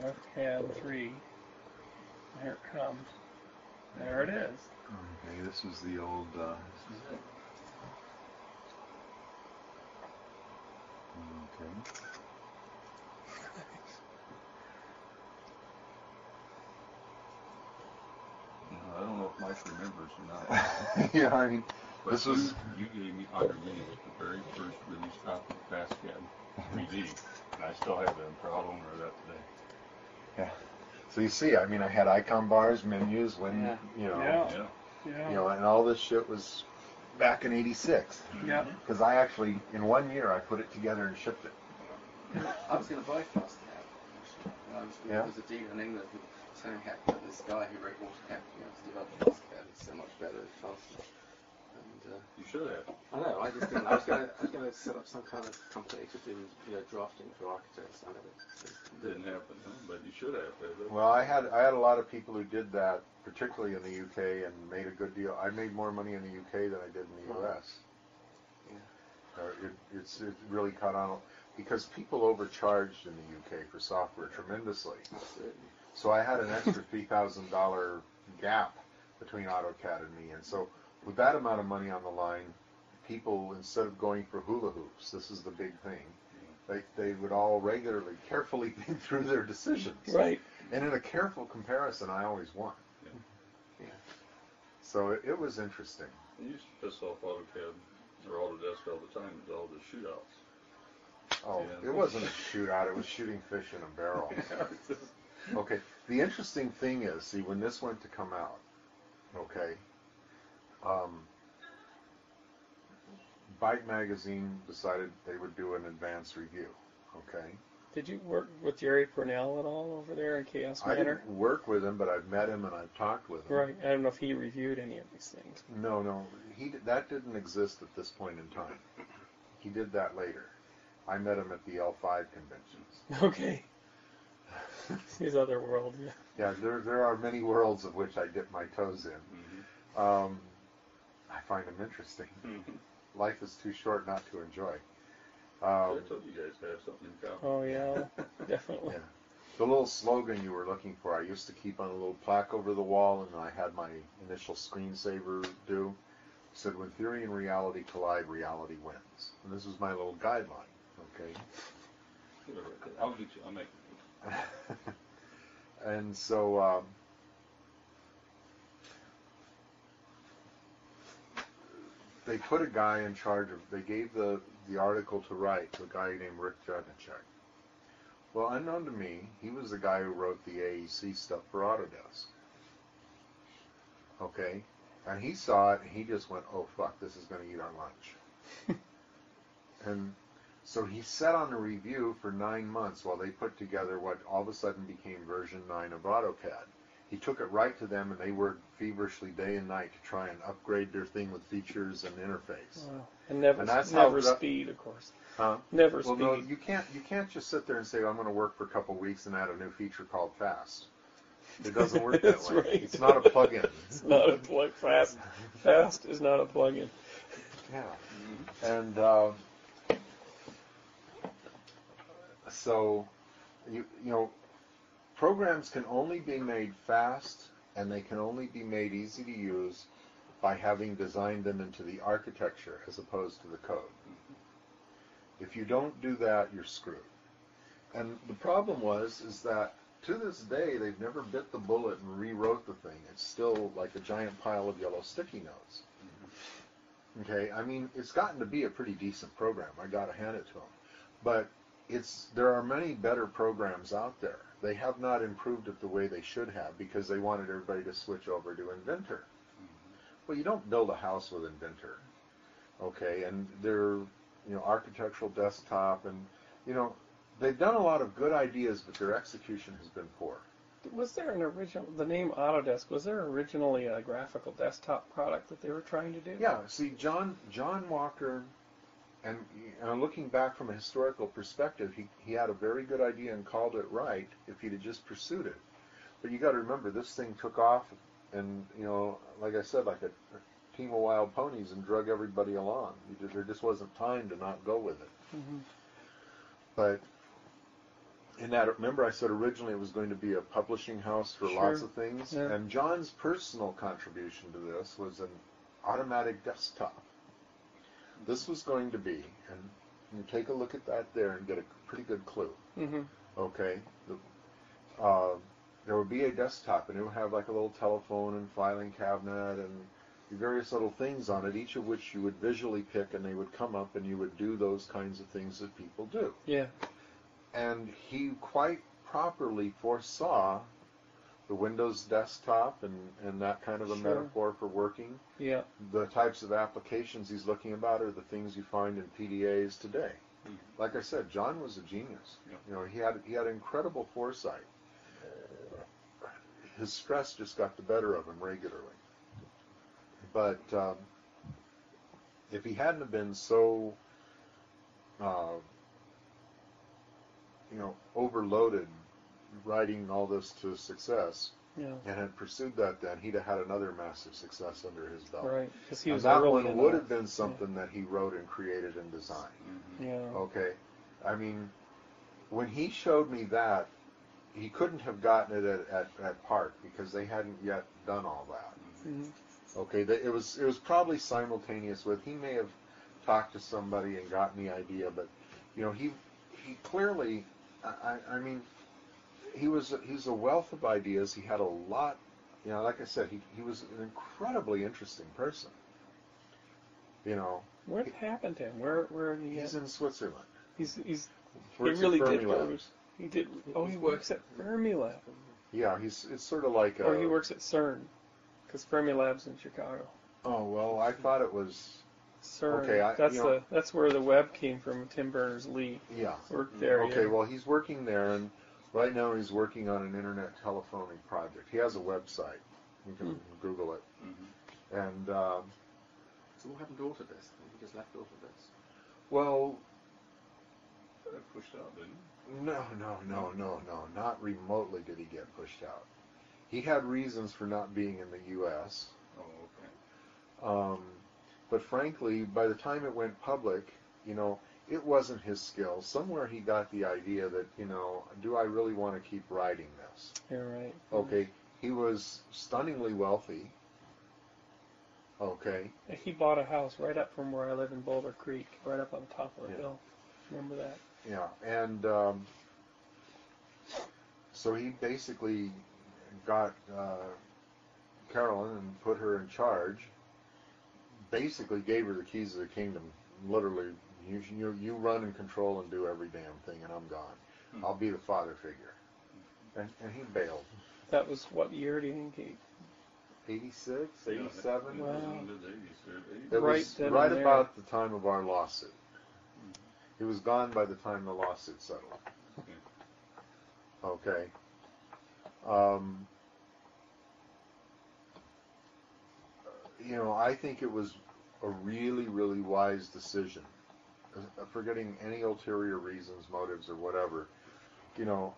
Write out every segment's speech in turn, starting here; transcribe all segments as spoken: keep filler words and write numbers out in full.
AutoCAD three. Here it comes. There it is. Okay, this was the old. Uh, this is it. Okay. I don't know if Mike remembers or not. Yeah, I mean, but this you, was. You gave me, under me, was the very first release copy of FastCAD three D. And I still have it. I'm proud owner of that today. Yeah. So you see, I mean, I had icon bars, menus, when, Yeah. you know, Yeah. Yeah. Yeah. you know, and all this shit was back in eighty-six. Yeah. Because I actually, in one year, I put it together and shipped it. I was going to buy FastCAD. I was, Yeah. There was a dealer in England who was telling me how this guy who wrote AutoCAD, you know, to develop FastCAD. It's so much better, it's faster. And, uh, You should have. I know. I just didn't. I was going to. I was going to set up some kind of company to do, you know, drafting for architects. I never. Didn't happen, huh? But you should have. Well, I had I had a lot of people who did that, particularly in the U K, and made a good deal. I made more money in the U K than I did in the U S. Yeah. Uh, it, it's it really caught on because people overcharged in the U K for software tremendously. Absolutely. So I had an extra three thousand dollar gap between AutoCAD and me, and so with that amount of money on the line, people, instead of going for hula hoops, this is the big thing, they, they would all regularly, carefully think through their decisions. Right. And in a careful comparison, I always won. Yeah. Yeah. So it, it was interesting. You used to piss off AutoCAD or Autodesk all the time with all the shootouts. Oh, Yeah. it wasn't a shootout, it was shooting fish in a barrel. Okay, the interesting thing is, see, when this went to come out, okay, um, Byte Magazine decided they would do an advanced review, okay? Did you work with Jerry Purnell at all over there in Chaos I Manor? didn't work with him, but I've met him and I've talked with him. Right. I don't know if he reviewed any of these things. No, no, he did, that didn't exist at this point in time. He did that later. I met him at the L five conventions. Okay. His other world, yeah. Yeah, there there are many worlds of which I dip my toes in. Mm-hmm. Um, I find them interesting. Mm-hmm. Life is too short not to enjoy. I Um, told you guys to have something in common. Oh, yeah. Definitely. yeah. The little slogan you were looking for, I used to keep on a little plaque over the wall, and I had my initial screensaver do. It said, when theory and reality collide, reality wins. And this was my little guideline, okay? I'll get you. I'll make it. And so, um, they put a guy in charge of, they gave the, the article to write to a guy named Rick Judnicek. Well, unknown to me, he was the guy who wrote the A E C stuff for Autodesk. Okay? And he saw it, and he just went, oh, fuck, this is going to eat our lunch. And so he sat on a review for nine months while they put together what all of a sudden became version nine of AutoCAD. He took it right to them, and they worked feverishly day and night to try and upgrade their thing with features and interface. Wow. And never, And that's how never that- speed, of course. Huh? Never Well, speed. no, you can't. You can't just sit there and say, "I'm going to work for a couple weeks and add a new feature called Fast." It doesn't work that That's way. right. It's not a plug-in. It's not a plug. Fast. Fast is not a plug-in. Yeah. And uh, so, you you know, programs can only be made fast, and they can only be made easy to use by having designed them into the architecture as opposed to the code. If you don't do that, you're screwed. And the problem was is that to this day they've never bit the bullet and rewrote the thing. It's still like a giant pile of yellow sticky notes. Okay, I mean, it's gotten to be a pretty decent program. I got to hand it to them. But it's there are many better programs out there. They have not improved it the way they should have because they wanted everybody to switch over to Inventor. Well, you don't build a house with Inventor. Okay, and they're, you know, architectural desktop, and, you know, they've done a lot of good ideas, but their execution has been poor. Was there an original, the name Autodesk, was there originally a graphical desktop product that they were trying to do? Yeah, see, John John Walker, and, and looking back from a historical perspective, he, he had a very good idea and called it right if he'd have just pursued it. But you got to remember, this thing took off, and, you know, like I said, like a, a team of wild ponies, and drug everybody along. You just, there just wasn't time to not go with it. Mm-hmm. But in that, remember I said originally it was going to be a publishing house for Sure. lots of things, Yeah. and John's personal contribution to this was an automatic desktop. This was going to be, and you take a look at that there and get a pretty good clue. Mm-hmm. Okay, the, uh, there would be a desktop, and it would have like a little telephone and filing cabinet and various little things on it, each of which you would visually pick, and they would come up, and you would do those kinds of things that people do. Yeah. And he quite properly foresaw the Windows desktop and, and that kind of a Sure. metaphor for working. Yeah. The types of applications he's looking about are the things you find in P D As today. Mhm. Like I said, John was a genius. Yeah. You know, he had he had incredible foresight. His stress just got the better of him regularly. But um, if he hadn't have been so, uh, you know, overloaded writing all this to success, Yeah. and had pursued that, then he'd have had another massive success under his belt. Right. Because he And was that early one in would that. have been something that he wrote and created and designed. Mhm. Yeah. Okay, I mean, when he showed me that, he couldn't have gotten it at, at, at Park because they hadn't yet done all that. Mhm. Okay, they, it was it was probably simultaneous with, he may have talked to somebody and gotten the idea, but you know, he he clearly, I, I mean, he was he's a wealth of ideas. He had a lot, you know, like I said, he he was an incredibly interesting person. You know, What happened to him? Where where did he he's get? in Switzerland. He's he's he Works at really Fermi did go. Labs. He did. Oh, he works at Fermilab. Yeah, he's it's sort of like. Or a- he works at CERN, because Fermilab's in Chicago. Oh well, I thought it was. CERN. Okay, I- that's you know- the that's where the web came from. Tim Berners-Lee Yeah. worked there. Okay, yeah. well he's working there, and right now he's working on an internet telephoning project. He has a website. You can Google it. Mhm. And um, So what happened to Autodesk? He just left Autodesk. well, Got pushed out, didn't he? no, no, no, no, no, not remotely did he get pushed out. He had reasons for not being in the U S Oh, okay. Um, but frankly, by the time it went public, you know, it wasn't his skill. Somewhere he got the idea that, you know, do I really want to keep writing this? You're right. Okay, he was stunningly wealthy. Okay, He bought a house right up from where I live in Boulder Creek, right up on top of the Yeah. hill. Remember that? yeah, and um, so he basically got uh, Carolyn and put her in charge. Basically, gave her the keys of the kingdom. Literally, you you, you run and control and do every damn thing, and I'm gone. Hmm. I'll be the father figure. And, and he bailed. That was what year do you think he? eighty-six, Yeah, eighty-seven. that- that was Wow. in the eighties, or eighties. It Right was then right and there. about the time of our lawsuit. He was gone by the time the lawsuit settled. Okay. Um, you know, I think it was a really, really wise decision. Uh, Forgetting any ulterior reasons, motives, or whatever. You know,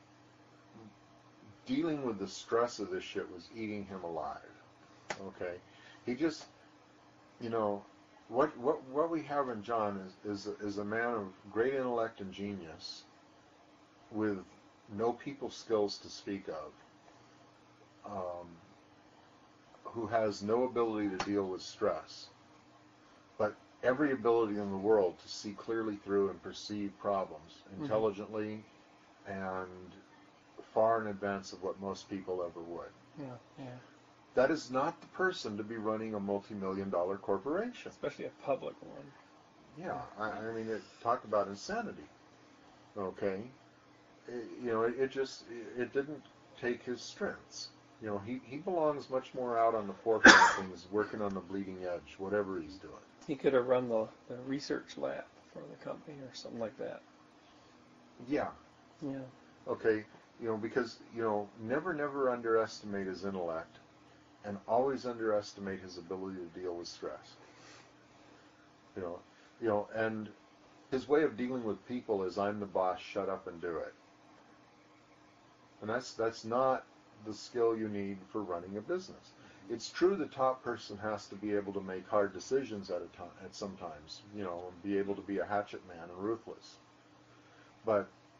dealing with the stress of this shit was eating him alive. Okay, he just, you know, what what what we have in John is is is a man of great intellect and genius, with no people skills to speak of, um, who has no ability to deal with stress, but every ability in the world to see clearly through and perceive problems intelligently and far in advance of what most people ever would. Yeah, yeah. That is not the person to be running a multi-million dollar corporation. Especially a public one. Yeah, I, I mean, it talked about insanity. Okay, It- you know, it, it just it, it didn't take his strengths. You know, he, he belongs much more out on the forefront of things, working on the bleeding edge, whatever he's doing. He could have run the, the research lab for the company or something like that. Yeah. Yeah. Okay. You know, because you know, never never underestimate his intellect, and always underestimate his ability to deal with stress. You know, you know, and his way of dealing with people is, I'm the boss, shut up and do it. And that's that's not the skill you need for running a business. It's true the top person has to be able to make hard decisions at a time, at sometimes, you know, and be able to be a hatchet man and ruthless. But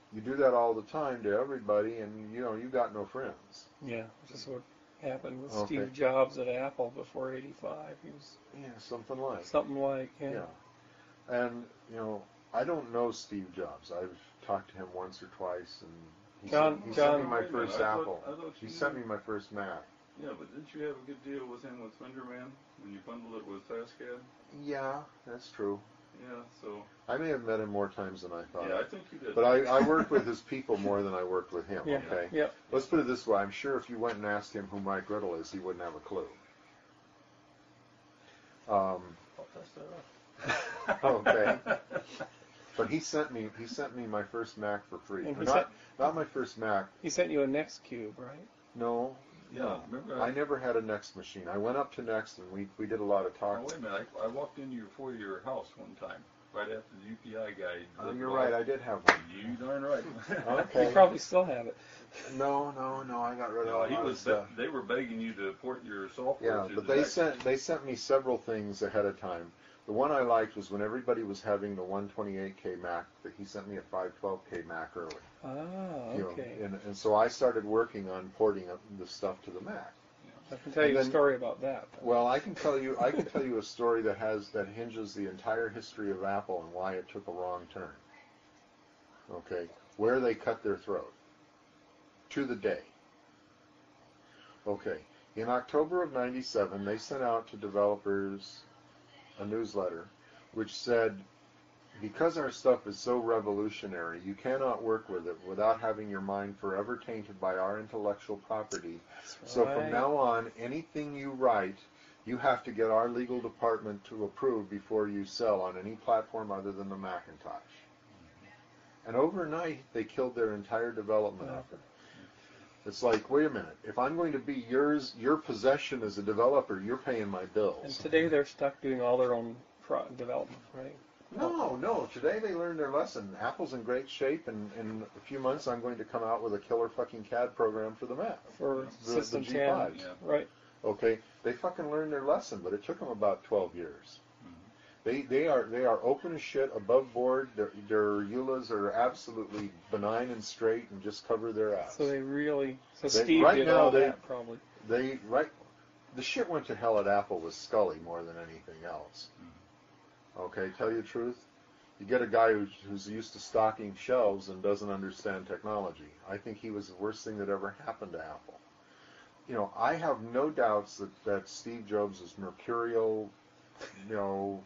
you do that all the time to everybody, and you know you got no friends. Yeah, which is what happened with Okay. Steve Jobs at Apple before eighty-five. He was Yeah, something like. something like, yeah. Yeah. And, you know, I don't know Steve Jobs. I've talked to him once or twice, and he, John- sent, he John- sent me my Wait a minute, first I thought- Apple. I thought He you- sent me my first Mac. Yeah, but didn't you have a good deal with him with Fenderman when you bundled it with FastCAD? Yeah, that's true. Yeah, so I may have met him more times than I thought. yeah, I think you did. But I, I worked with his people more than I worked with him, Yeah. okay? Yeah. Let's put it this way. I'm sure if you went and asked him who Mike Riddle is, he wouldn't have a clue. Um, okay. But he sent me he sent me my first Mac for free. And he not, sent- not my first Mac. He sent you a Next Cube, right? No. Yeah, No. remember I never had a Next machine. I went up to Next and we, we did a lot of Oh, talking. wait a minute. I, I walked into your foyer your house one time, right after the U P I guy. Oh, did you're all- right. I did have one. You darn right. Okay. You probably still have it. No, no, no. I got rid of No, a he lot of was. stuff. They were begging you to port your software. Yeah, to but the they next- sent they sent me several things ahead of time. The one I liked was when everybody was having the one twenty-eight K Mac, that he sent me a five twelve K Mac early. Ah, You know, okay. and, and so I started working on porting up the stuff to the Mac. I can tell and you a then- story about that. Well, I can tell you I can tell you a story that has that hinges the entire history of Apple and why it took a wrong turn. Okay, where they cut their throat to the day. Okay, in October of ninety-seven, they sent out to developers a newsletter which said, because our stuff is so revolutionary, you cannot work with it without having your mind forever tainted by our intellectual property. That's So right. from now on, anything you write, you have to get our legal department to approve before you sell on any platform other than the Macintosh. And overnight, they killed their entire development Wow. effort. It's like, wait a minute, if I'm going to be yours, your possession as a developer, you're paying my And bills. today they're stuck doing all their own pro- development, right? No, no, today they learned their lesson. Apple's in great shape, and in a few months I'm going to come out with a killer fucking C A D program for the Mac. For The- System the G ten, five. Yeah. right? Okay, they fucking learned their lesson, but it took them about twelve years. They they are they are open as shit, above board. Their their E U L As are absolutely benign and straight, and just cover their ass. So they really, so They- Steve right did now all they- that probably. They right, the shit went to hell at Apple with Scully more than anything else. Okay, tell you the truth, you get a guy who's, who's used to stocking shelves and doesn't understand technology. I think he was the worst thing that ever happened to Apple. You know, I have no doubts that, that Steve Jobs is mercurial, you know,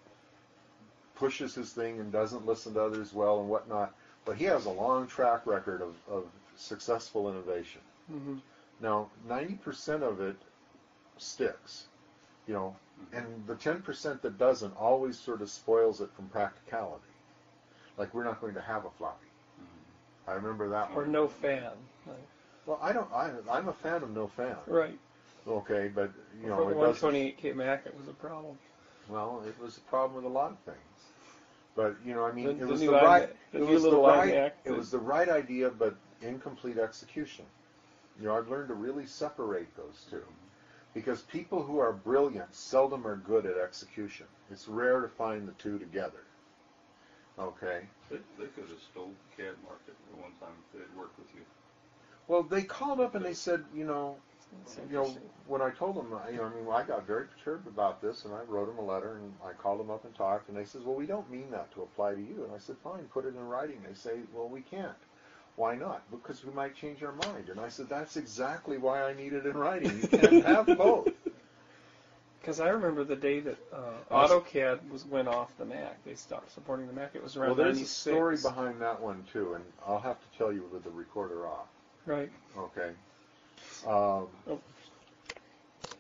pushes his thing and doesn't listen to others well and whatnot, but he has a long track record of, of successful innovation. Hmm. Now, ninety percent of it sticks, you know, and the ten percent that doesn't always sort of spoils it from practicality. Like, we're not going to have a floppy. I remember that Or one. no fan. Right. Well, I don't, I, I'm a fan of no fan. Right. Okay, but, you know, For the it one doesn't, twenty-eight K Mac, it was a problem. well, it was a problem with a lot of things. But, you know, I mean, The- it the was new the iMac- right, the it new was the little right, iMac it that- was the right idea, but incomplete execution. You know, I've learned to really separate those two. Because people who are brilliant seldom are good at execution. It's rare to find the two together. Okay? They, they could have stole the C A D market at one time if they had worked with you. Well, they called up and they said, you know, It's you know, interesting. when I told them, you know, I mean, I got very perturbed about this, and I wrote them a letter, and I called them up and talked, and they said, well, we don't mean that to apply to you. And I said, fine, put it in writing. They say, well, we can't. Why not? Because we might change our mind. And I said, that's exactly why I need it in writing. You can't have both. Because I remember the day that uh, I was- AutoCAD was went off the Mac. They stopped supporting the Mac. It was around Well, there's a ninety-six. story behind that one, too, and I'll have to tell you with the recorder off. Right. Okay. Um, Oh,